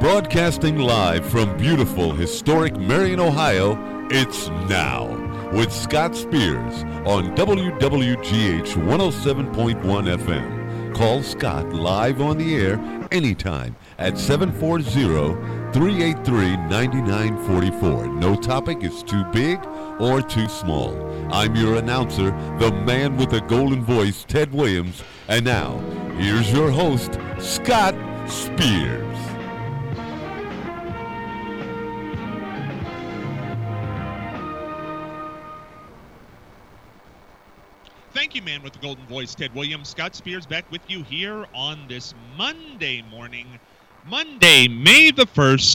Broadcasting live from beautiful, historic Marion, Ohio, it's Now with Scott Spears on WWGH 107.1 FM. Call Scott live on the air anytime at 740-383-9944. No topic is too big or too small. I'm your announcer, the man with the golden voice, Ted Williams. And now, here's your host, Scott Spears. Thank you, man with the golden voice, Ted Williams. Scott Spears back with you here on this Monday morning, Monday, May the 1st,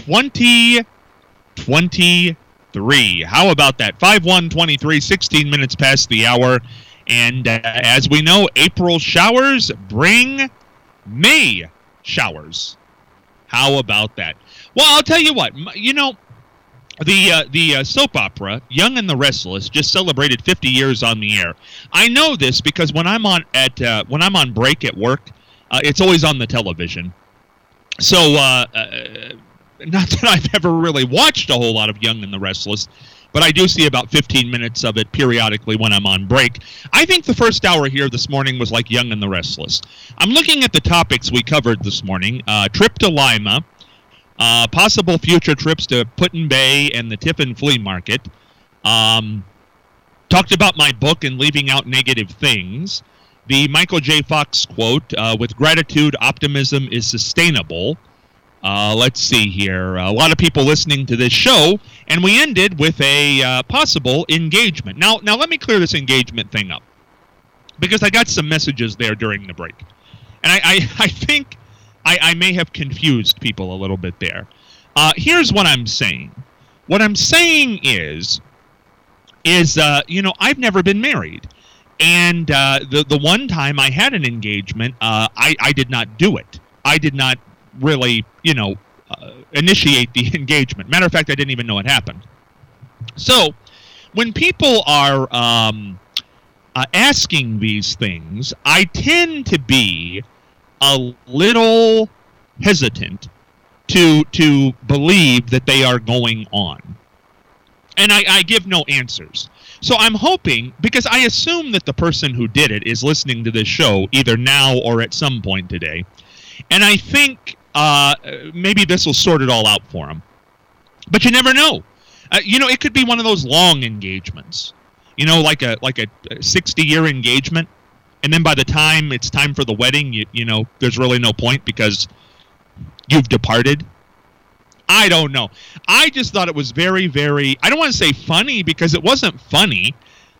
2023. How about that? 5/1/23, 16 minutes past the hour. And as we know, April showers bring May showers. How about that? Well, I'll tell you what, the soap opera Young and the Restless just celebrated 50 years on the air. I know this because when I'm on break at work, it's always on the television. So not that I've ever really watched a whole lot of Young and the Restless, but I do see about 15 minutes of it periodically when I'm on break. I think the first hour here this morning was like Young and the Restless. I'm looking at the topics we covered this morning. Trip to Lima. Possible future trips to Put-in-Bay and the Tiffin Flea Market. Talked about my book and leaving out negative things. The Michael J. Fox quote, with gratitude, optimism is sustainable. Let's see here. A lot of people listening to this show, and we ended with a possible engagement. Now let me clear this engagement thing up, because I got some messages there during the break. And I think I may have confused people a little bit there. Here's what I'm saying. What I'm saying is I've never been married. And the one time I had an engagement, I did not do it. I did not really, initiate the engagement. Matter of fact, I didn't even know it happened. So when people are asking these things, I tend to be a little hesitant to believe that they are going on. And I give no answers. So I'm hoping, because I assume that the person who did it is listening to this show either now or at some point today. And I think maybe this will sort it all out for them. But you never know. It could be one of those long engagements. Like a 60-year engagement. And then by the time it's time for the wedding, there's really no point because you've departed. I don't know. I just thought it was very, very, I don't want to say funny because it wasn't funny,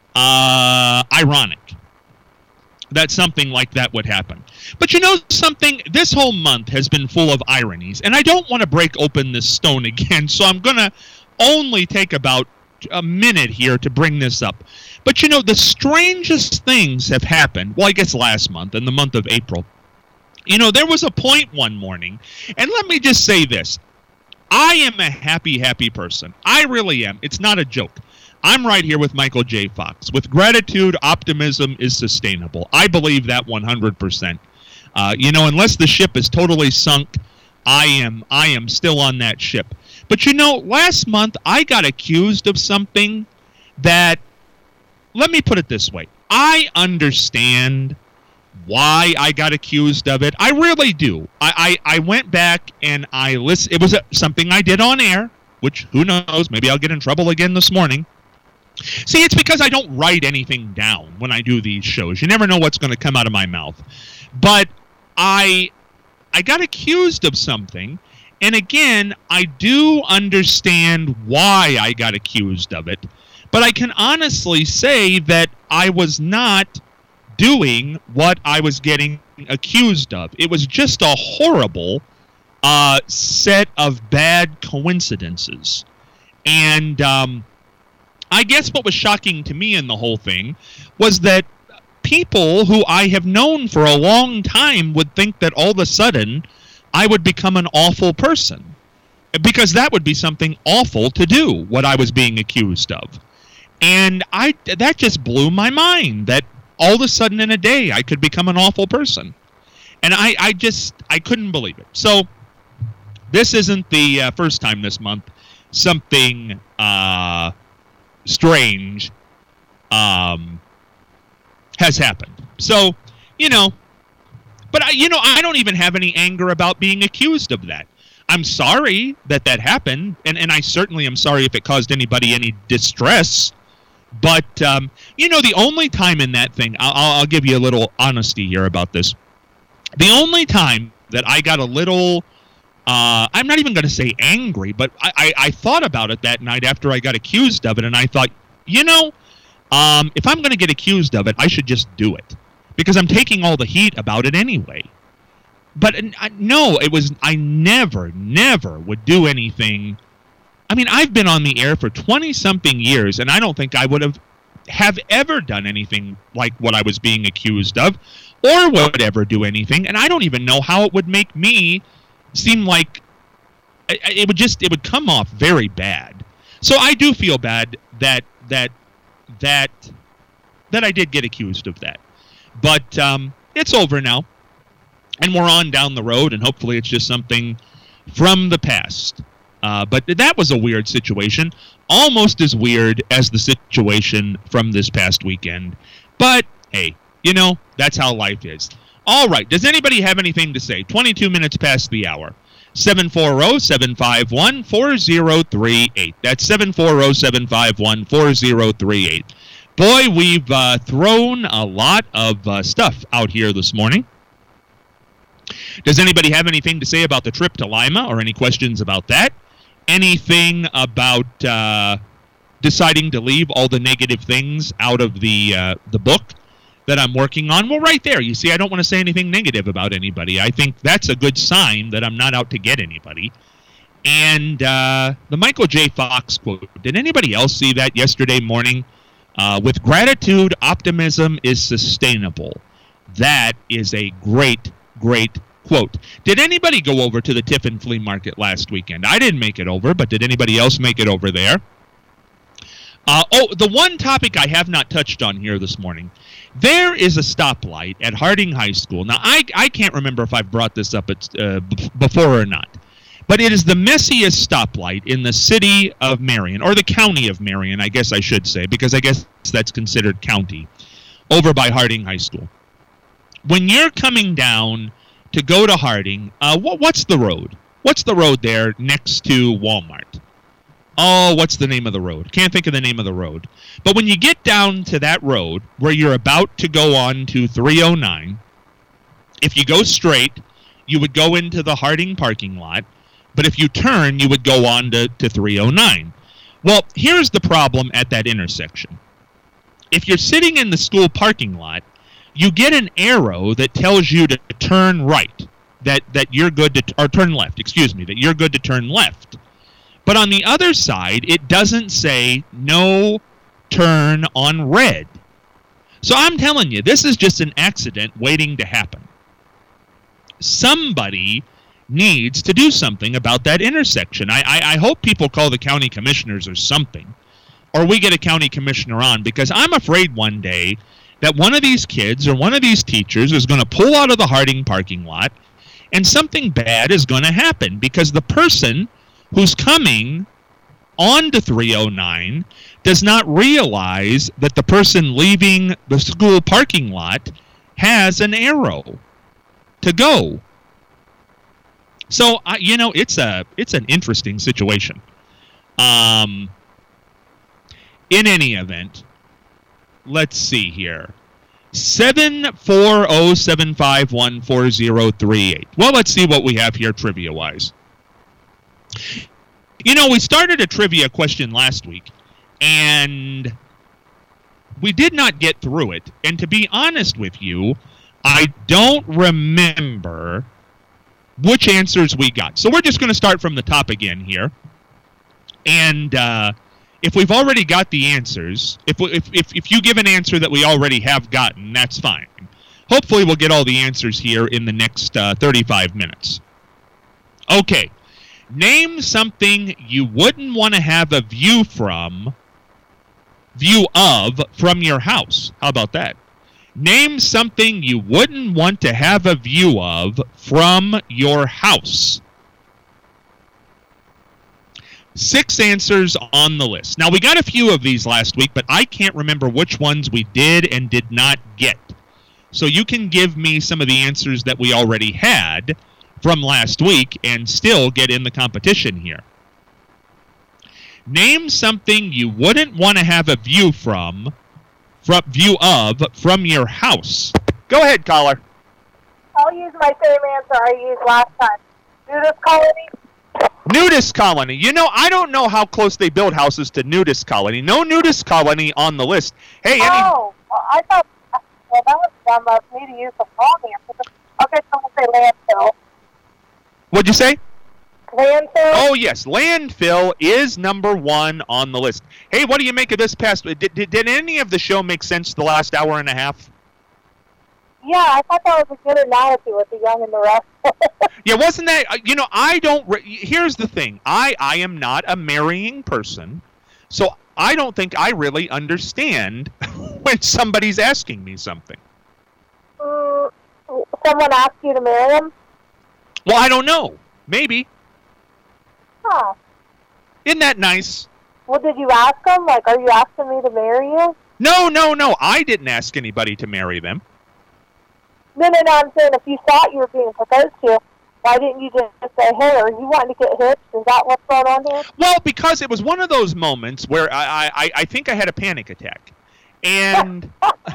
ironic that something like that would happen. But something, this whole month has been full of ironies, and I don't want to break open this stone again, so I'm going to only take about a minute here to bring this up. But the strangest things have happened, well, I guess last month, in the month of April. There was a point one morning, and let me just say this. I am a happy, happy person. I really am. It's not a joke. I'm right here with Michael J. Fox. With gratitude, optimism is sustainable. I believe that 100%. Unless the ship is totally sunk, I am still on that ship. But last month I got accused of something that, let me put it this way. I understand why I got accused of it. I really do. I went back and I listened. It was something I did on air, which who knows, maybe I'll get in trouble again this morning. See, it's because I don't write anything down when I do these shows. You never know what's going to come out of my mouth. But I got accused of something, and again, I do understand why I got accused of it. But I can honestly say that I was not doing what I was getting accused of. It was just a horrible set of bad coincidences. And I guess what was shocking to me in the whole thing was that people who I have known for a long time would think that all of a sudden I would become an awful person. Because that would be something awful to do, what I was being accused of. And that just blew my mind, that all of a sudden in a day I could become an awful person. And I couldn't believe it. So this isn't the first time this month something strange has happened. So, but I don't even have any anger about being accused of that. I'm sorry that happened, and I certainly am sorry if it caused anybody any distress. But the only time in that thing, I'll give you a little honesty here about this. The only time that I got a little, I'm not even going to say angry, but I thought about it that night after I got accused of it, and I thought, if I'm going to get accused of it, I should just do it, because I'm taking all the heat about it anyway. But no, I never would do anything. I mean, I've been on the air for 20-something years, and I don't think I would have ever done anything like what I was being accused of, or would ever do anything, and I don't even know how it would make me seem like it would come off very bad. So I do feel bad that I did get accused of that. But it's over now, and we're on down the road, and hopefully it's just something from the past. But that was a weird situation, almost as weird as the situation from this past weekend. But, hey, that's how life is. All right, does anybody have anything to say? 22 minutes past the hour. 740-751-4038. That's 740-751-4038. Boy, we've thrown a lot of stuff out here this morning. Does anybody have anything to say about the trip to Lima, or any questions about that? Anything about deciding to leave all the negative things out of the book that I'm working on? Well, right there. You see, I don't want to say anything negative about anybody. I think that's a good sign that I'm not out to get anybody. And the Michael J. Fox quote, did anybody else see that yesterday morning? With gratitude, optimism is sustainable. That is a great, great quote. Did anybody go over to the Tiffin Flea Market last weekend? I didn't make it over, but did anybody else make it over there? The one topic I have not touched on here this morning. There is a stoplight at Harding High School. Now, I can't remember if I've brought this up before or not, but it is the messiest stoplight in the city of Marion, or the county of Marion, I guess I should say, because I guess that's considered county, over by Harding High School. When you're coming down to go to Harding, what's the road? What's the road there next to Walmart? Oh, what's the name of the road? Can't think of the name of the road. But when you get down to that road where you're about to go on to 309, if you go straight, you would go into the Harding parking lot. But if you turn, you would go on to 309. Well, here's the problem at that intersection. If you're sitting in the school parking lot, you get an arrow that tells you to turn right, that you're good to, or turn left, that you're good to turn left. But on the other side, it doesn't say no turn on red. So I'm telling you, this is just an accident waiting to happen. Somebody needs to do something about that intersection. I hope people call the county commissioners or something, or we get a county commissioner on, because I'm afraid one day that one of these kids or one of these teachers is going to pull out of the Harding parking lot, and something bad is going to happen, because the person who's coming on to 309 does not realize that the person leaving the school parking lot has an arrow to go. So, it's an interesting situation. In any event, let's see here. 740-751-4038. Well, let's see what we have here trivia-wise. We started a trivia question last week, and we did not get through it. And to be honest with you, I don't remember which answers we got. So we're just going to start from the top again here. And if we've already got the answers, if you give an answer that we already have gotten, that's fine. Hopefully we'll get all the answers here in the next 35 minutes. Okay. Name something you wouldn't want to have a view of from your house. How about that? Name something you wouldn't want to have a view of from your house. 6 answers on the list. Now, we got a few of these last week, but I can't remember which ones we did and did not get. So you can give me some of the answers that we already had from last week and still get in the competition here. Name something you wouldn't want to have a view of from your house. Go ahead, caller. I'll use my same answer I used last time. Nudist colony? Nudist colony. You know, I don't know how close they build houses to nudist colony. No nudist colony on the list. Hey, well, I thought, well, that was dumb of me to use the wrong answer. Okay, so we'll say landfill. What'd you say? Landfill? Oh, yes. Landfill is number 1 on the list. Hey, what do you make of this past... Did any of the show make sense the last hour and a half? Yeah, I thought that was a good analogy with the young and the rest. Yeah, wasn't that... You know, I don't... Here's the thing. I am not a marrying person, so I don't think I really understand when somebody's asking me something. Someone asked you to marry him? Well, I don't know. Maybe. Huh. Isn't that nice? Well, did you ask him? Like, are you asking me to marry you? No. I didn't ask anybody to marry them. No, I'm saying if you thought you were being proposed to, why didn't you just say, hey, are you wanting to get hitched? Is that what's going on here? Well, because it was one of those moments where I think I had a panic attack. And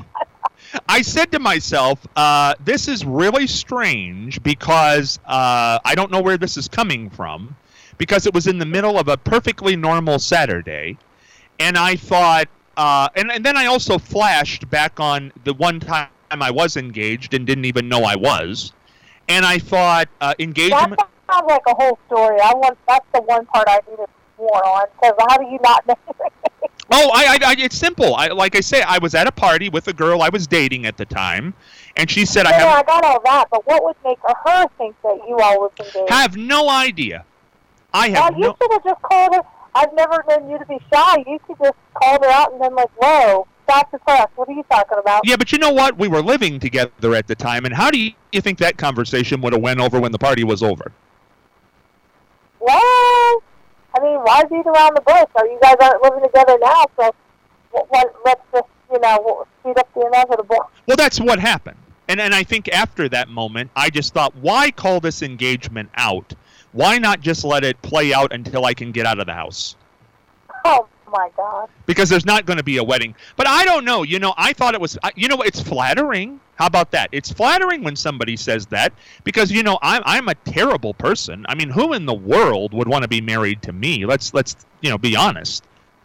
I said to myself, this is really strange because I don't know where this is coming from, because it was in the middle of a perfectly normal Saturday. And I thought, and then I also flashed back on the one time I was engaged and didn't even know I was. And I thought, engagement... That sounds like a whole story. That's the one part I needed more on, because how do you not know? Oh, it's simple. Like I say, I was at a party with a girl I was dating at the time, and she said, I got all that, but what would make her think that you all was engaged? Have no idea. You should have just called her. I've never known you to be shy. You could just call her out and then like, whoa, stop the press. What are you talking about? Yeah, but you know what? We were living together at the time, and how do you think that conversation would have went over when the party was over? Well, I mean, why beat around the bush? You guys aren't living together now, so let's just, speed up the inevitable. Well, that's what happened. And I think after that moment, I just thought, why call this engagement out? Why not just let it play out until I can get out of the house? Oh, my God. Because there's not going to be a wedding. But I don't know. I thought it was, it's flattering. How about that? It's flattering when somebody says that because, I'm a terrible person. I mean, who in the world would want to be married to me? Let's be honest.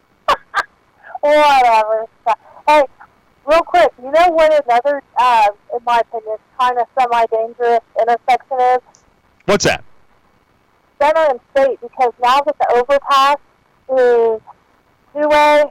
Whatever. Hey, real quick, you know what another, in my opinion, kind of semi-dangerous intersection is? What's that? Center and State, because now that the overpass is two-way,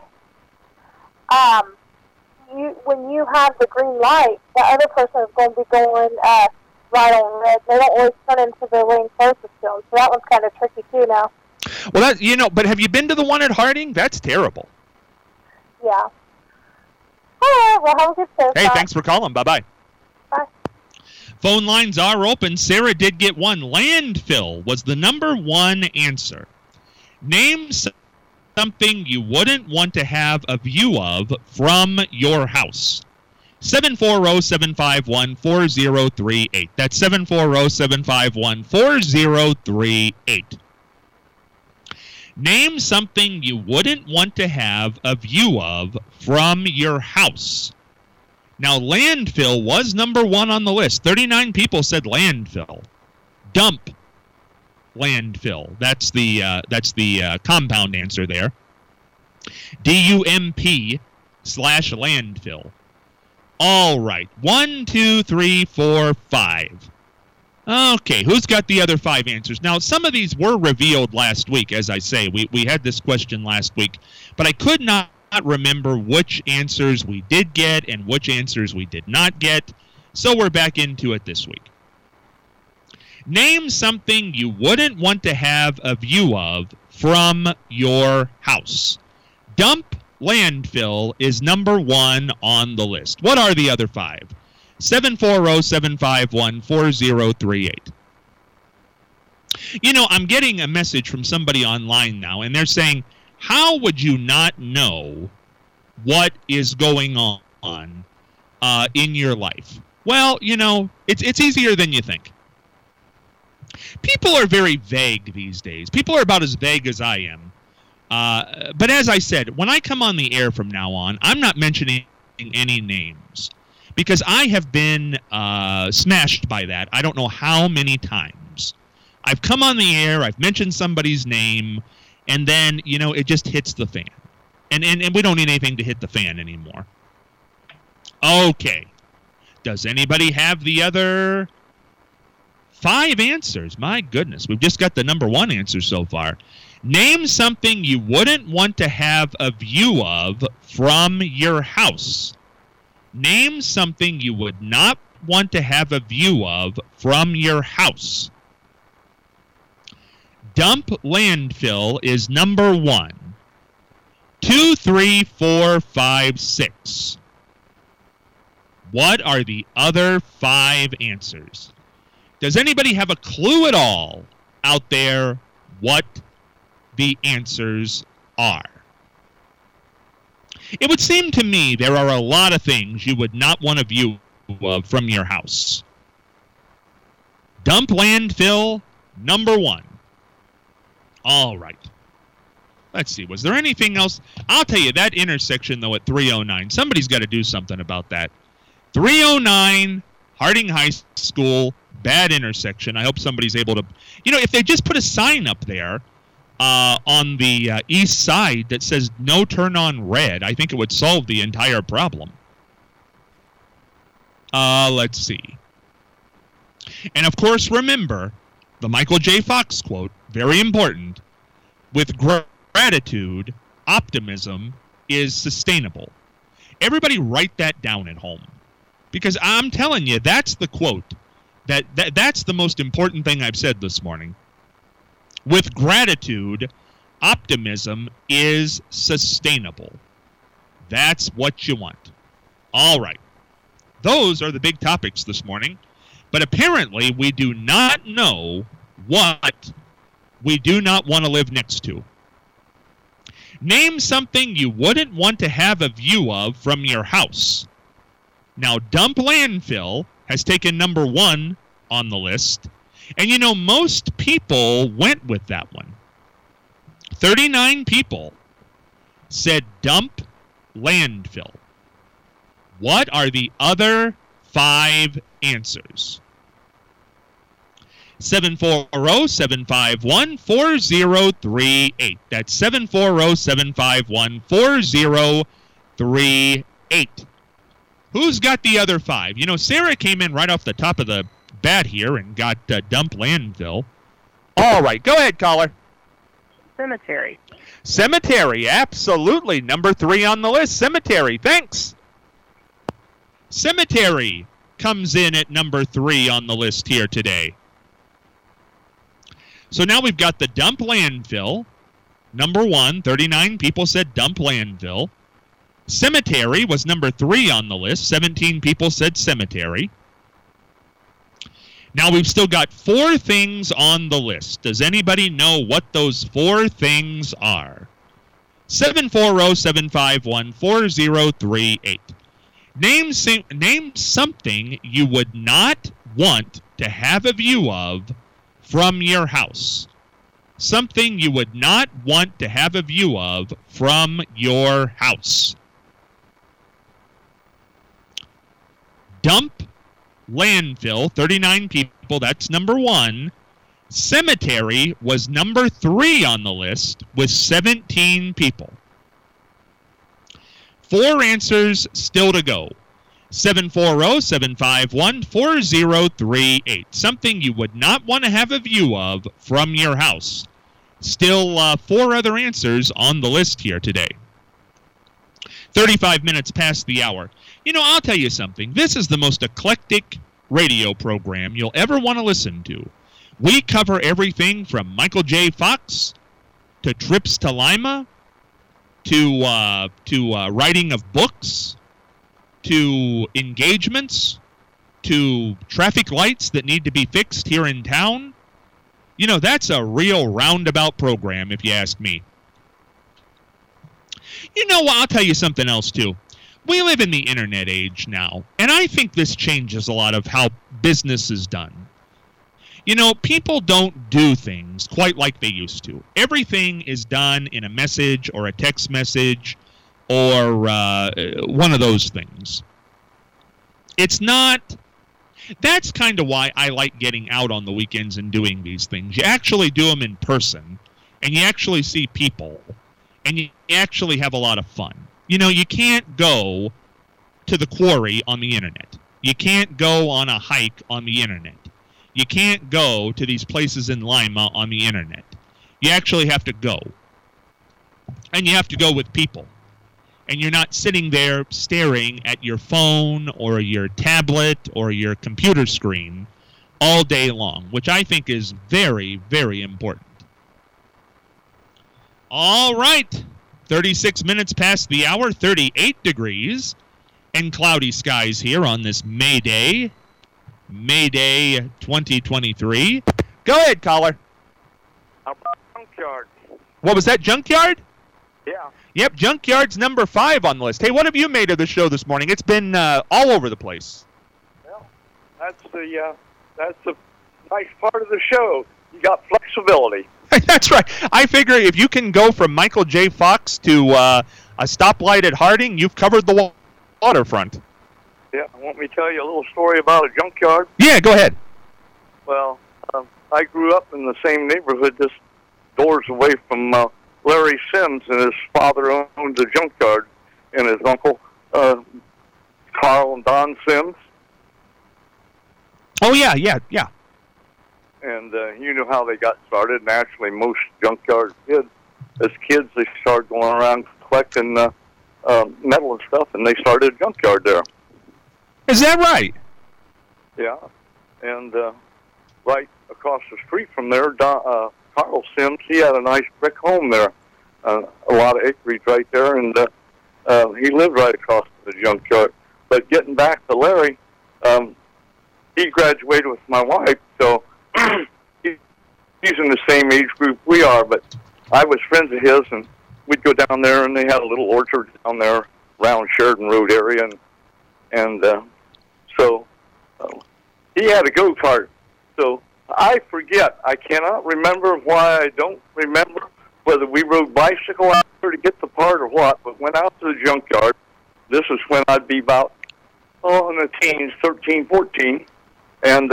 when you have the green light, the other person is going to be going right on red. They don't always turn into the lane closest to them, so that one's kind of tricky too now. Well, but have you been to the one at Harding? That's terrible. Yeah. All right, well, have a good day. Hey, thanks for calling. Bye-bye. Bye. Phone lines are open. Sarah did get one. Landfill was the number 1 answer. Name something you wouldn't want to have a view of from your house. 740-751-4038. That's 740-751-4038. Name something you wouldn't want to have a view of from your house. Now, landfill was number 1 on the list. 39 people said landfill. Dump landfill. That's the compound answer there. DUMP/landfill. All right. 1, 2, 3, 4, 5. Okay, who's got the other 5 answers? Now, some of these were revealed last week, as I say. We had this question last week, but I could not remember which answers we did get and which answers we did not get, so we're back into it this week. Name something you wouldn't want to have a view of from your house. Dump landfill is number 1 on the list. What are the other 5? 740-751-4038. You know, I'm getting a message from somebody online now, and they're saying, how would you not know what is going on in your life? Well, you know, it's easier than you think. People are very vague these days. People are about as vague as I am. But as I said, when I come on the air from now on, I'm not mentioning any names because I have been smashed by that. I don't know how many times. I've come on the air, I've mentioned somebody's name, and then, you know, it just hits the fan. And we don't need anything to hit the fan anymore. Okay. Does anybody have the other 5 answers? My goodness, we've just got the number 1 answer so far. Name something you wouldn't want to have a view of from your house. Name something you would not want to have a view of from your house. Dump landfill is number 1. 2, 3, 4, 5, 6. What are the other 5 answers? Does anybody have a clue at all out there what the answers are? It would seem to me there are a lot of things you would not want a view of from your house. Dump landfill, number 1. All right. Let's see. Was there anything else? I'll tell you, that intersection, though, at 309, somebody's got to do something about that. 309, Harding High School, bad intersection. I hope somebody's able to... You know, if they just put a sign up there on the east side that says no turn on red, I think it would solve the entire problem. Let's see. And, of course, remember the Michael J. Fox quote, very important, with gratitude, optimism is sustainable. Everybody write that down at home. Because I'm telling you, that's the quote. That's the most important thing I've said this morning. With gratitude, optimism is sustainable. That's what you want. All right. Those are the big topics this morning. But apparently, we do not know what we do not want to live next to. Name something you wouldn't want to have a view of from your house. Now, dump landfill has taken number 1 on the list. And, you know, most people went with that one. 39 people said dump landfill. What are the other 5 answers? 740-751-4038. That's 740-751-4038. Who's got the other 5? You know, Sarah came in right off the top of the bat here and got dump landfill. All right, go ahead, caller. Cemetery. Cemetery, absolutely. Number 3 on the list, cemetery. Thanks. Cemetery comes in at number 3 on the list here today. So now we've got the dump landfill. Number 1, 39 people said dump landfill. Cemetery was number 3 on the list. 17 people said cemetery. Now we've still got 4 things on the list. Does anybody know what those 4 things are? 740-751-4038. Name something you would not want to have a view of from your house. Something you would not want to have a view of from your house. Dump landfill, 39 people, that's number 1. Cemetery was number 3 on the list with 17 people. 4 answers still to go. 740-751-4038. Something you would not want to have a view of from your house. Still 4 other answers on the list here today. 35 minutes past the hour. You know, I'll tell you something. This is the most eclectic radio program you'll ever want to listen to. We cover everything from Michael J. Fox to trips to Lima to writing of books to engagements to traffic lights that need to be fixed here in town You know, that's a real roundabout program, if you ask me. You know what? I'll tell you something else, too. We live in the internet age now, and I think this changes a lot of how business is done. You know, people don't do things quite like they used to. Everything is done in a message or a text message or one of those things. It's not... That's kind of why I like getting out on the weekends and doing these things. You actually do them in person, and you actually see people, and you actually have a lot of fun. You know, you can't go to the quarry on the internet. You can't go on a hike on the internet. You can't go to these places in Lima on the internet. You actually have to go. And you have to go with people. And you're not sitting there staring at your phone or your tablet or your computer screen all day long, which I think is very, very important. All right. 36 minutes past the hour, 38 degrees, and cloudy skies here on this May Day 2023. Go ahead, caller. How about Junkyard? What was that, Junkyard? Yeah. Yep, Junkyard's number 5 on the list. Hey, what have you made of the show this morning? It's been all over the place. Well, that's the nice part of the show. You got flexibility. That's right. I figure if you can go from Michael J. Fox to a stoplight at Harding, you've covered the waterfront. Yeah, want me to tell you a little story about a junkyard? Yeah, go ahead. Well, I grew up in the same neighborhood, just doors away from Larry Sims, and his father owned a junkyard, and his uncle, Carl and Don Sims. Oh, yeah. And you know how they got started. Naturally, most junkyard kids, as kids, they started going around collecting metal and stuff, and they started a junkyard there. Is that right? Yeah. And right across the street from there, Carl Sims, he had a nice brick home there, a lot of acreage right there, and he lived right across the junkyard. But getting back to Larry, he graduated with my wife, so he's in the same age group we are, but I was friends of his, and we'd go down there, and they had a little orchard down there around Sheridan Road area, and so he had a go-kart. So I forget. I cannot remember why. I don't remember whether we rode bicycle out there to get the part or what, but went out to the junkyard. This is when I'd be about, in the teens, 13, 14, and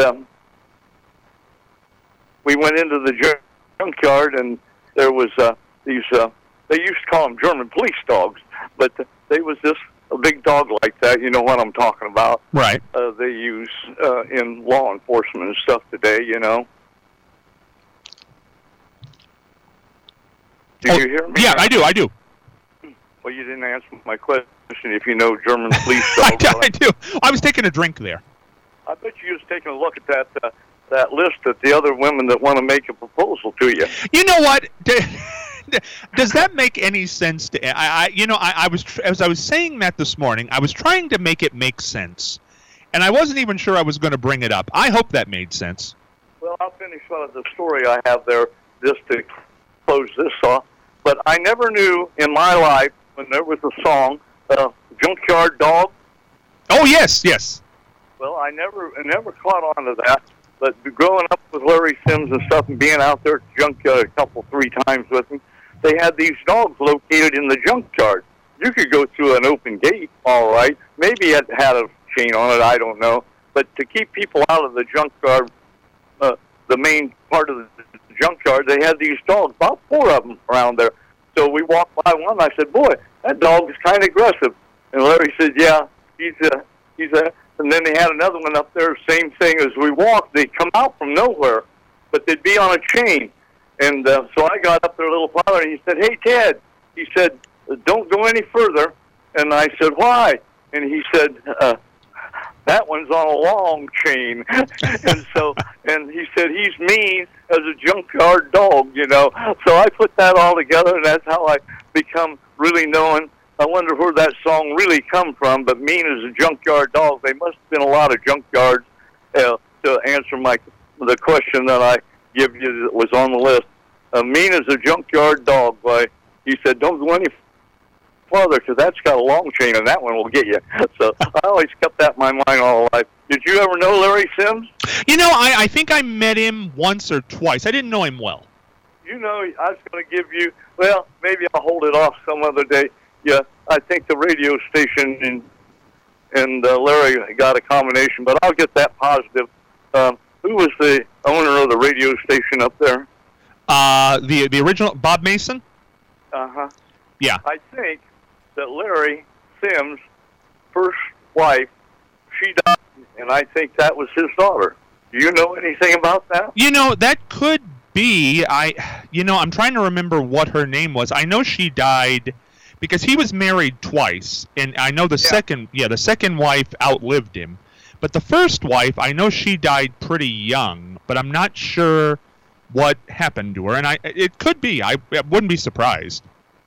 we went into the junkyard, and there was these, they used to call them German police dogs, but they was this a big dog like that, you know what I'm talking about. Right. They use in law enforcement and stuff today, you know. Do you hear me? Yeah, I do. Well, you didn't answer my question if you know German police dogs. I do. I was taking a drink there. I bet you was taking a look at that list of the other women that want to make a proposal to you. You know what? Does that make any sense to I was as I was saying that this morning, I was trying to make it make sense, and I wasn't even sure I was going to bring it up. I hope that made sense. Well, I'll finish the story I have there just to close this off. But I never knew in my life when there was a song, Junkyard Dog. Oh yes. Well, I never caught on to that. But growing up with Larry Sims and stuff and being out there at the junkyard three times with him, they had these dogs located in the junkyard. You could go through an open gate, all right. Maybe it had a chain on it, I don't know. But to keep people out of the junkyard, the main part of the junkyard, they had these dogs, about 4 of them around there. So we walked by one, and I said, boy, that dog is kind of aggressive. And Larry said, yeah, he's a... And then they had another one up there, same thing. As we walked, they'd come out from nowhere, but they'd be on a chain. And so I got up there a little farther, and he said, hey, Ted, he said, don't go any further. And I said, why? And he said, that one's on a long chain. and he said, he's mean as a junkyard dog, you know. So I put that all together, and that's how I become really known. I wonder where that song really come from, but mean as a junkyard dog. They must have been a lot of junkyards to answer the question that I give you that was on the list. Mean as a junkyard dog. He said, don't go any farther because that's got a long chain and that one will get you. So I always kept that in my mind all life. Did you ever know Larry Sims? You know, I think I met him once or twice. I didn't know him well. You know, I was going to give you, well, maybe I'll hold it off some other day. Yeah, I think the radio station and Larry got a combination, but I'll get that positive. Who was the owner of the radio station up there? The original, Bob Mason? Uh-huh. Yeah. I think that Larry Sims' first wife, she died, and I think that was his daughter. Do you know anything about that? You know, that could be. I'm trying to remember what her name was. I know she died because he was married twice, and I know the second wife outlived him. But the first wife, I know she died pretty young, but I'm not sure what happened to her, and it could be. I wouldn't be surprised.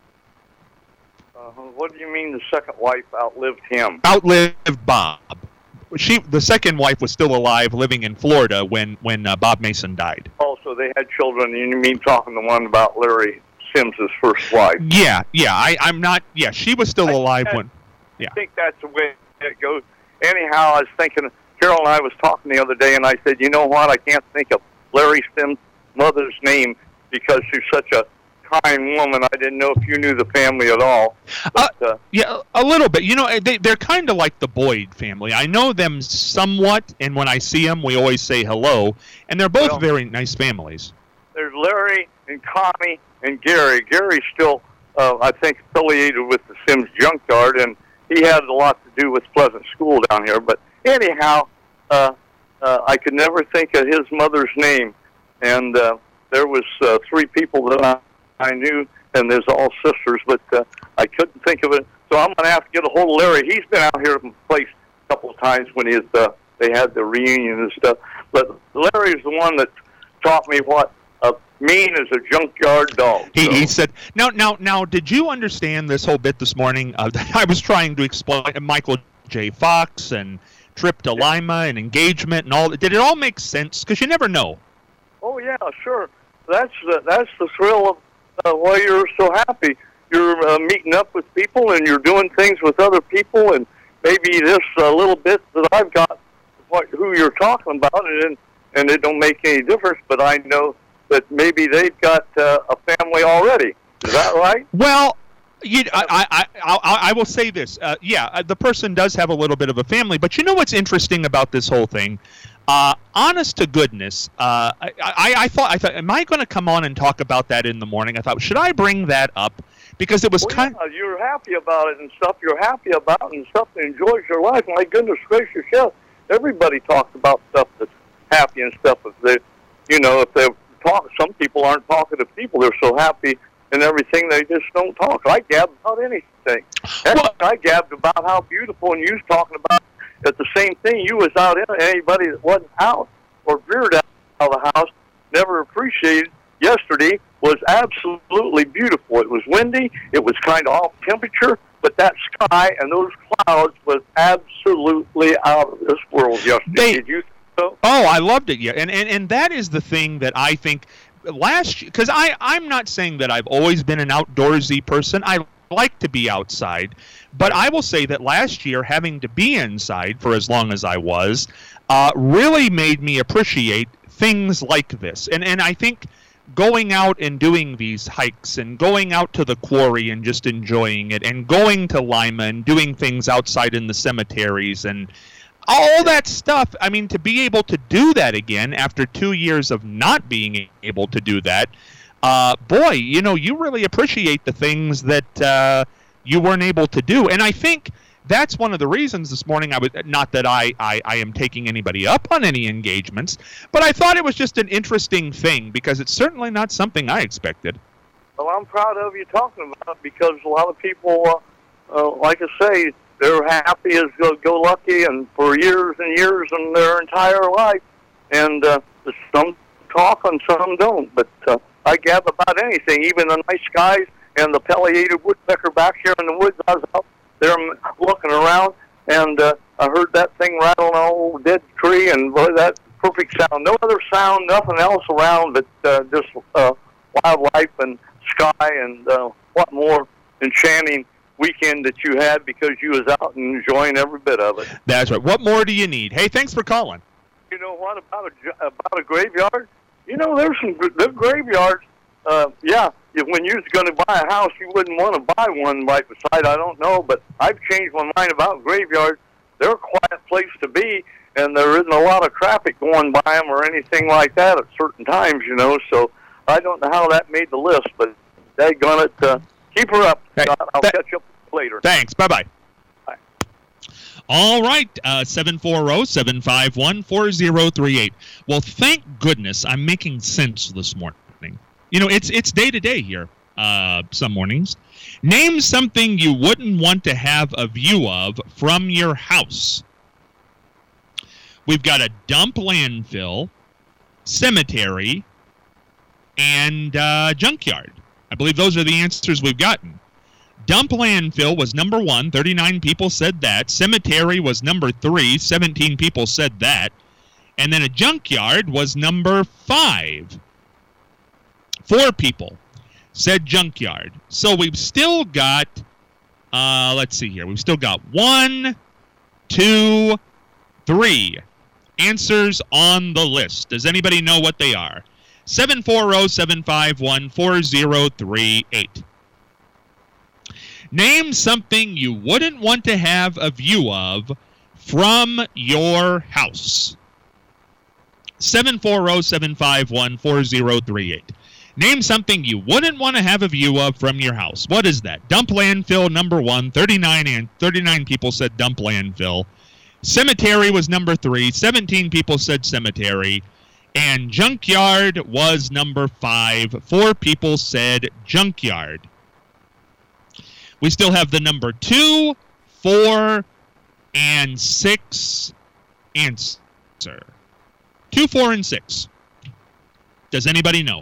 What do you mean the second wife outlived him? Outlived Bob. The second wife was still alive, living in Florida when Bob Mason died. Oh, so they had children. You mean talking the one about Larry Sims' first wife? Yeah. I'm not. Yeah, she was still alive when. Yeah. I think that's the way it goes. Anyhow, I was thinking. Carol and I was talking the other day, and I said, you know what? I can't think of Larry Sims' mother's name because she's such a kind woman. I didn't know if you knew the family at all. But, yeah, a little bit. You know, they're kind of like the Boyd family. I know them somewhat, and when I see them, we always say hello. And they're both very nice families. There's Larry and Connie and Gary. Gary's still, I think, affiliated with the Sims Junkyard, and he had a lot to do with Pleasant School down here. But anyhow, I could never think of his mother's name. And there was 3 people that I knew, and there's all sisters, but I couldn't think of it. So I'm going to have to get a hold of Larry. He's been out here at the place a couple of times when they had the reunion and stuff. But Larry's the one that taught me what mean as a junkyard dog. He said, now, did you understand this whole bit this morning that I was trying to explain Michael J. Fox and Trip to Lima and engagement and all? Did it all make sense? Because you never know. Oh, yeah, sure. That's the thrill of why you're so happy. You're meeting up with people and you're doing things with other people, and maybe this little bit that I've got, who you're talking about, and it don't make any difference, but I know that maybe they've got a family already. Is that right? Well, I will say this. The person does have a little bit of a family, but you know what's interesting about this whole thing? Honest to goodness, I thought, am I going to come on and talk about that in the morning? I thought, should I bring that up? Because it was you're happy about it and stuff. You're happy about and stuff that enjoys your life. My goodness gracious, yeah. Everybody talks about stuff that's happy and stuff. If they talk, some people aren't talkative people. They're so happy and everything, they just don't talk. I gab about anything. I gabbed about how beautiful, and you was talking about that the same thing. You was out in anybody that wasn't out or veered out of the house never appreciated. Yesterday was absolutely beautiful. It was windy. It was kind of off temperature, but that sky and those clouds was absolutely out of this world yesterday. Did you think so? Oh, I loved it. Yeah, and that is the thing that I think last year, because I'm not saying that I've always been an outdoorsy person. I like to be outside, but I will say that last year, having to be inside for as long as I was, really made me appreciate things like this. And I think going out and doing these hikes and going out to the quarry and just enjoying it and going to Lima and doing things outside in the cemeteries and all that stuff, I mean, to be able to do that again after 2 years of not being able to do that, boy, you really appreciate the things that you weren't able to do. And I think that's one of the reasons this morning not that I am taking anybody up on any engagements, but I thought it was just an interesting thing because it's certainly not something I expected. Well, I'm proud of you talking about it because a lot of people, like I say, they're happy as go-lucky and for years and years in their entire life. And some talk and some don't. But I gab about anything, even the nice skies and the pileated woodpecker back here in the woods. I was out there looking around, and I heard that thing rattle on an old dead tree, and boy, that perfect sound. No other sound, nothing else around but just wildlife and sky and what more enchanting weekend that you had because you was out and enjoying every bit of it. That's right. What more do you need? Hey, thanks for calling. You know what about a graveyard? You know, there's some good graveyards. Yeah, when you was going to buy a house, you wouldn't want to buy one right beside. I don't know, but I've changed my mind about graveyards. They're a quiet place to be, and there isn't a lot of traffic going by them or anything like that at certain times, you know. So I don't know how that made the list, but daggone it, keep her up. Hey, I'll catch up later. Thanks. Bye-bye. All right, 740-751-4038. Well, thank goodness I'm making sense this morning. You know, it's day to day here some mornings. Name something you wouldn't want to have a view of from your house. We've got a dump landfill, cemetery, and junkyard. I believe those are the answers we've gotten. Dump landfill was number 1. 39 people said that. Cemetery was number 3. 17 people said that. And then a junkyard was number 5. 4 people said junkyard. So we've still got, let's see here. We've still got 1, 2, 3 answers on the list. Does anybody know what they are? 740-751-4038. Name something you wouldn't want to have a view of from your house. 740-751-4038. Name something you wouldn't want to have a view of from your house. What is that? Dump landfill, number 1. 39 people said dump landfill. Cemetery was number 3. 17 people said cemetery. And junkyard was number 5. 4 people said junkyard. We still have the number 2, 4, and 6 answer. 2, 4, and 6. Does anybody know?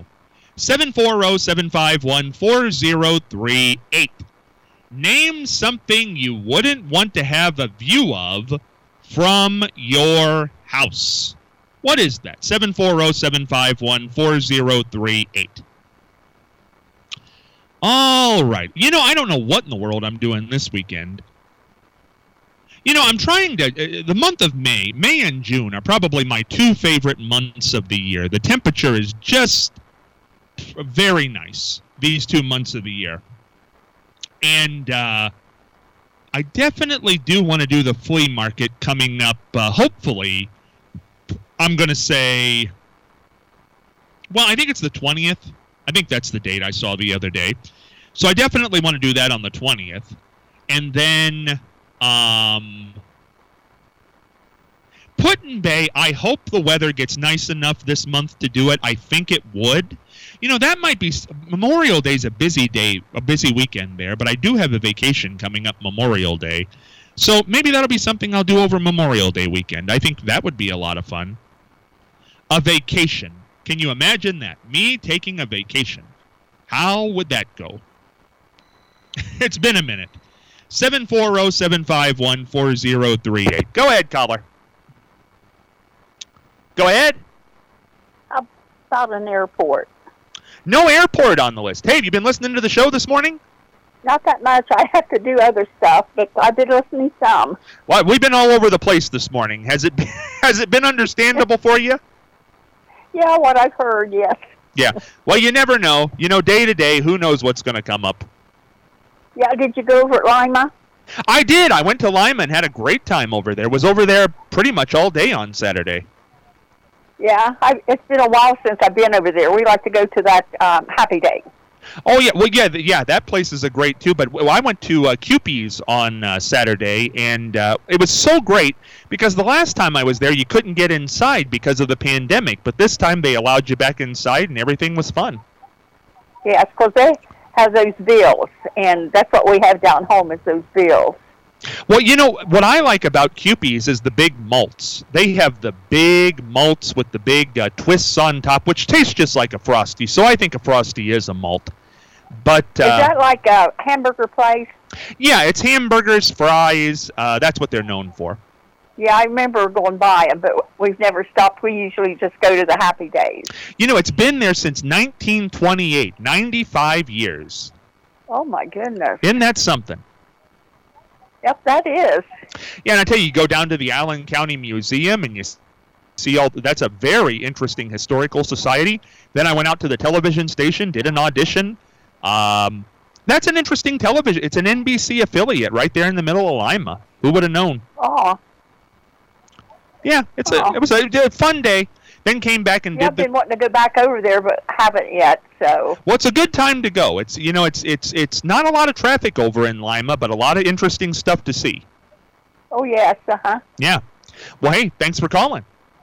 740-751-4038. Name something you wouldn't want to have a view of from your house. What is that? 740-751-4038. All right. You know, I don't know what in the world I'm doing this weekend. You know, I'm trying to, the month of May and June are probably my 2 favorite months of the year. The temperature is just very nice these 2 months of the year. And I definitely do want to do the flea market coming up, hopefully, I'm going to say, well, I think it's the 20th. I think that's the date I saw the other day. So I definitely want to do that on the 20th. And then Put-in-Bay, I hope the weather gets nice enough this month to do it. I think it would. You know, that might be, Memorial Day's a busy day, a busy weekend there, but I do have a vacation coming up Memorial Day. So maybe that'll be something I'll do over Memorial Day weekend. I think that would be a lot of fun. A vacation. Can you imagine that? Me taking a vacation. How would that go? It's been a minute. 740-751-4038. Go ahead, caller. Go ahead. About an airport. No airport on the list. Hey, have you been listening to the show this morning? Not that much. I have to do other stuff, but I've been listening some. Well, we've been all over the place this morning. Has it been understandable for you? Yeah, what I've heard, yes. Yeah. Well, you never know. You know, day to day, who knows what's going to come up. Yeah, did you go over at Lima? I did. I went to Lima and had a great time over there. Was over there pretty much all day on Saturday. Yeah, it's been a while since I've been over there. We like to go to that Happy Day. Oh, yeah. Well, yeah, that place is a great, too. But I went to Cupie's on Saturday, and it was so great because the last time I was there, you couldn't get inside because of the pandemic. But this time, they allowed you back inside, and everything was fun. Yes, because they have those bills, and that's what we have down home is those bills. Well, you know, what I like about Cupie's is the big malts. They have the big malts with the big twists on top, which tastes just like a Frosty. So I think a Frosty is a malt. But is that like a hamburger place? Yeah, it's hamburgers, fries. That's what they're known for. Yeah, I remember going by them, but we've never stopped. We usually just go to the Happy Days. You know, it's been there since 1928, 95 years. Oh, my goodness. Isn't that something? Yep, that is. Yeah, and I tell you, you go down to the Allen County Museum and you see that's a very interesting historical society. Then I went out to the television station, did an audition. That's an interesting television. It's an NBC affiliate right there in the middle of Lima. Who would have known? Oh. Yeah, it was a fun day. Then came back and I've been wanting to go back over there, but haven't yet. So. Well, it's a good time to go. It's it's not a lot of traffic over in Lima, but a lot of interesting stuff to see. Oh yes, Yeah. Well, hey, thanks for calling.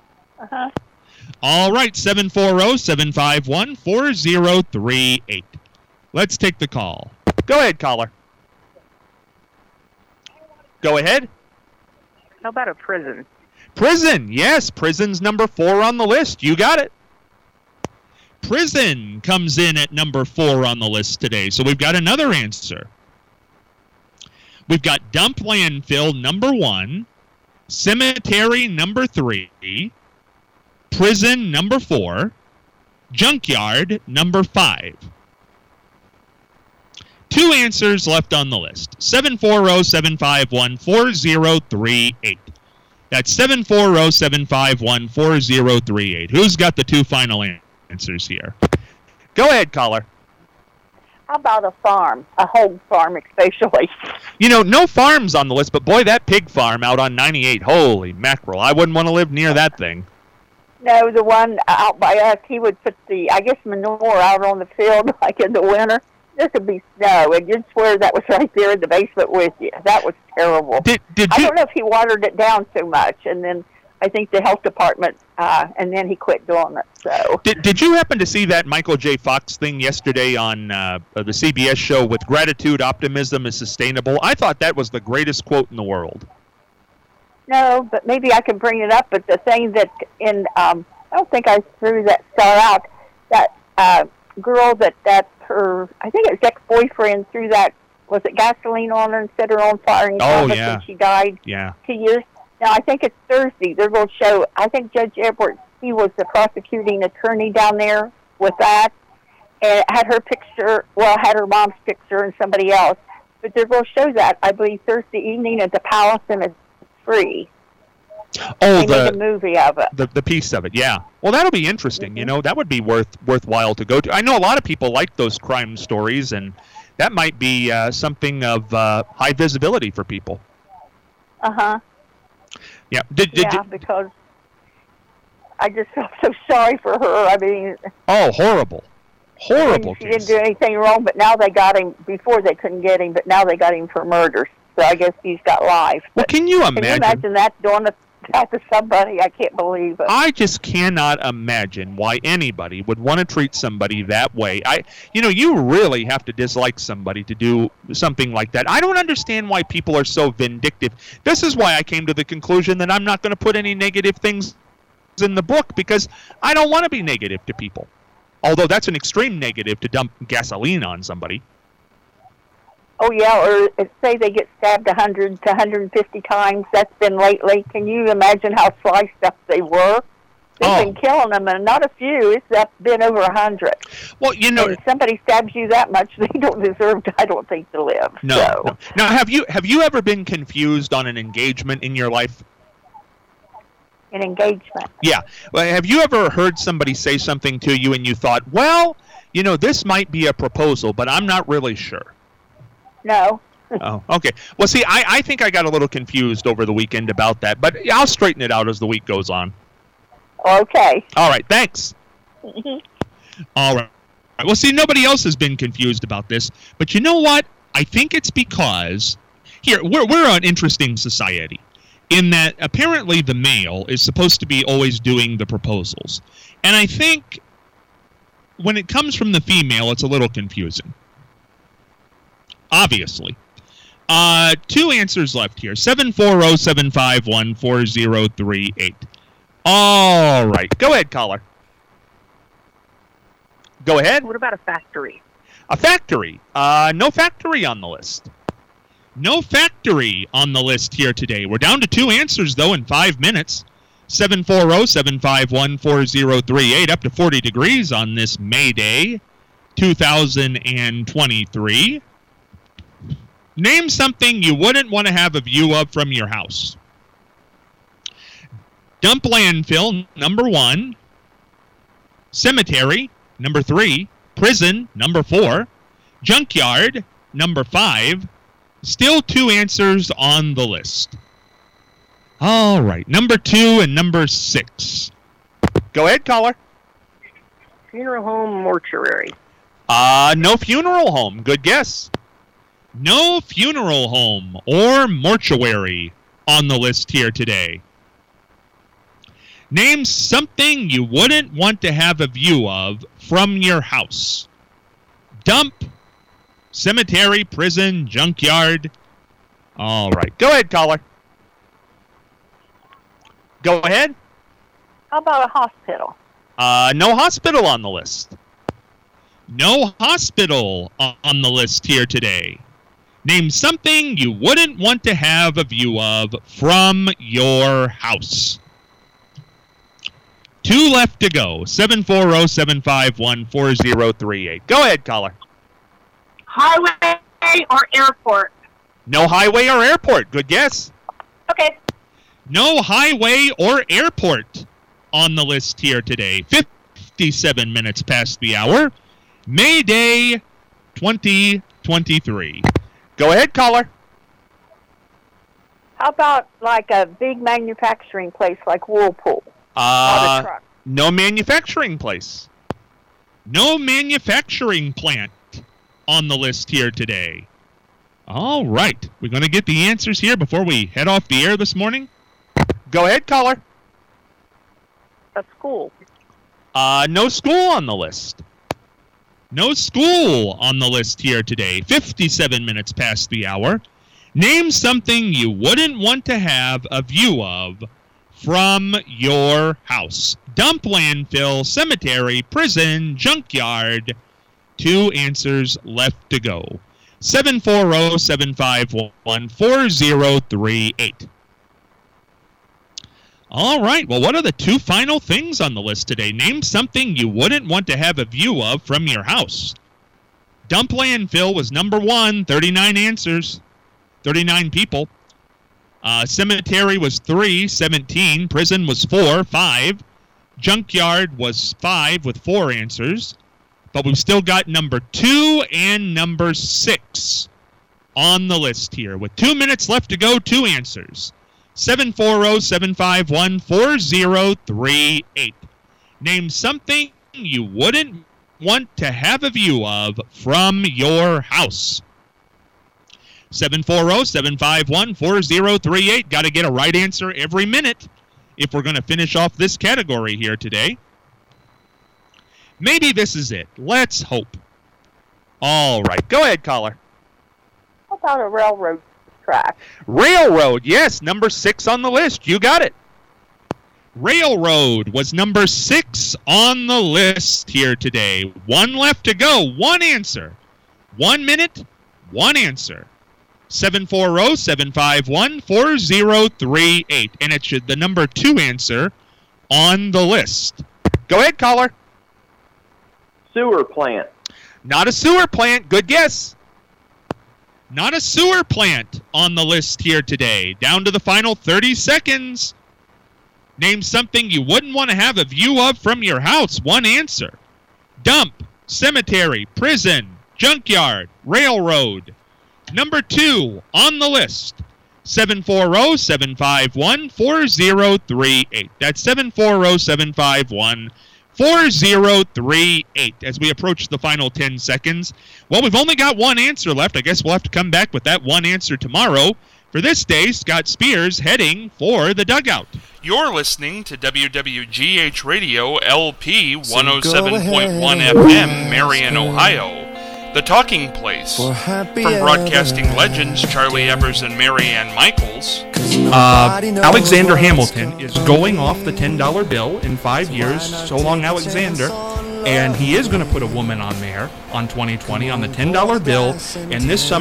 All right, 740-751-4038. Let's take the call. Go ahead, caller. Go ahead. How about a prison? Prison, yes. Prison's number 4 on the list. You got it. Prison comes in at number 4 on the list today. So we've got another answer. We've got dump landfill number 1, cemetery number 3, prison number 4, junkyard number 5. 2 answers left on the list. 740-751-4038. That's 740-751-4038. Who's got the 2 final answers here? Go ahead, caller. How about a farm? A hog farm, especially. You know, no farms on the list, but boy, that pig farm out on 98, holy mackerel. I wouldn't want to live near that thing. No, the one out by us, he would put manure out on the field like in the winter. There could be snow, and you'd swear that was right there in the basement with you. That was terrible. Did I don't know if he watered it down so much, and then I think the health department, and then he quit doing it. So did you happen to see that Michael J. Fox thing yesterday on the CBS show with gratitude, optimism is sustainable? I thought that was the greatest quote in the world. No, but maybe I can bring it up. But the thing that I don't think I threw that star out. That girl that her, I think it was ex-boyfriend threw that, was it gasoline on her and set her on fire and and she died 2 years. Now, I think it's Thursday. They're going to show, I think Judge Edwards, he was the prosecuting attorney down there with that, and had her picture, had her mom's picture and somebody else. But they're going to show that, I believe, Thursday evening at the Palace, and it's free. Oh, they made a movie of it. The piece of it, yeah. Well, that'll be interesting. Mm-hmm. You know, that would be worthwhile to go to. I know a lot of people like those crime stories, and that might be something of high visibility for people. Yeah. Because I just felt so sorry for her. I mean, horrible she didn't do anything wrong, but now they got him. Before they couldn't get him, but now they got him for murder. So I guess he's got life. Well, can you imagine that doing that to somebody? I can't believe it. I just cannot imagine why anybody would want to treat somebody that way. You really have to dislike somebody to do something like that. I don't understand why people are so vindictive. This is why I came to the conclusion that I'm not going to put any negative things in the book, because I don't want to be negative to people. Although that's an extreme negative to dump gasoline on somebody. Oh, yeah, or say they get stabbed 100 to 150 times. That's been lately. Can you imagine how sliced up they were? They've been killing them, and not a few. It's been over 100. Well, if somebody stabs you that much, they don't deserve, I don't think, to live. No. Now, have you ever been confused on an engagement in your life? An engagement? Yeah. Well, have you ever heard somebody say something to you and you thought, well, this might be a proposal, but I'm not really sure? No. Oh, okay. Well, see, I think I got a little confused over the weekend about that, but I'll straighten it out as the week goes on. Okay. All right, thanks. All right. Well, see, nobody else has been confused about this, but you know what? I think it's because, we're an interesting society, in that apparently the male is supposed to be always doing the proposals. And I think when it comes from the female, it's a little confusing. Obviously. 2 answers left here. 740-751-4038. All right. Go ahead, caller. Go ahead. What about a factory? A factory. No factory on the list. No factory on the list here today. We're down to 2 answers, though, in 5 minutes. 740-751-4038, up to 40 degrees on this May Day, 2023. Name something you wouldn't want to have a view of from your house. Dump landfill, number 1. Cemetery, number 3. Prison, number 4. Junkyard, number 5. Still 2 answers on the list. All right, number 2 and number 6. Go ahead, caller. Funeral home, mortuary. No funeral home. Good guess. No funeral home or mortuary on the list here today. Name something you wouldn't want to have a view of from your house. Dump, cemetery, prison, junkyard. All right. Go ahead, caller. Go ahead. How about a hospital? No hospital on the list. No hospital on the list here today. Name something you wouldn't want to have a view of from your house. 2 left to go. 740-751-4038. Go ahead, caller. Highway or airport? No highway or airport. Good guess. Okay. No highway or airport on the list here today. 57 minutes past the hour. May Day 2023. Go ahead, caller. How about like a big manufacturing place like Whirlpool? No manufacturing place. No manufacturing plant on the list here today. All right. We're going to get the answers here before we head off the air this morning. Go ahead, caller. A school. No school on the list. No school on the list here today. 57 minutes past the hour. Name something you wouldn't want to have a view of from your house. Dump, landfill, cemetery, prison, junkyard. 2 answers left to go. 740-751-4038. All right. Well, what are the 2 final things on the list today? Name something you wouldn't want to have a view of from your house. Dump landfill was number 1, 39 answers, 39 people. Cemetery was 3, 17. Prison was 4, 5. Junkyard was 5 with 4 answers. But we've still got number 2 and number 6 on the list here. With 2 minutes left to go, 2 answers. 740-751-4038. Name something you wouldn't want to have a view of from your house. 740-751-4038. Got to get a right answer every minute if we're going to finish off this category here today. Maybe this is it. Let's hope. All right. Go ahead, caller. How about a railroad track? Railroad. Yes, number 6 on the list. You got it. Railroad was number 6 on the list here today. 1 left to go. 1 answer. 1 minute, 1 answer. 740-751-4038. And it should the number 2 answer on the list. Go ahead, caller. Sewer plant. Not a sewer plant. Good guess. Not a sewer plant on the list here today. Down to the final 30 seconds. Name something you wouldn't want to have a view of from your house. 1 answer. Dump, cemetery, prison, junkyard, railroad. Number 2 on the list. 740-751-4038. That's 740-751-4038 as we approach the final 10 seconds. Well, we've only got 1 answer left. I guess we'll have to come back with that 1 answer tomorrow. For this day, Scott Spears heading for the dugout. You're listening to WWGH Radio LP 107.1 FM, Marion, Ohio. The Talking Place. From broadcasting legends Charlie Evers and Marianne Michaels. Alexander Hamilton is going off the $10 bill in 5 years. So long, Alexander. And he is going to put a woman on there on 2020 on the $10 bill. And this summer,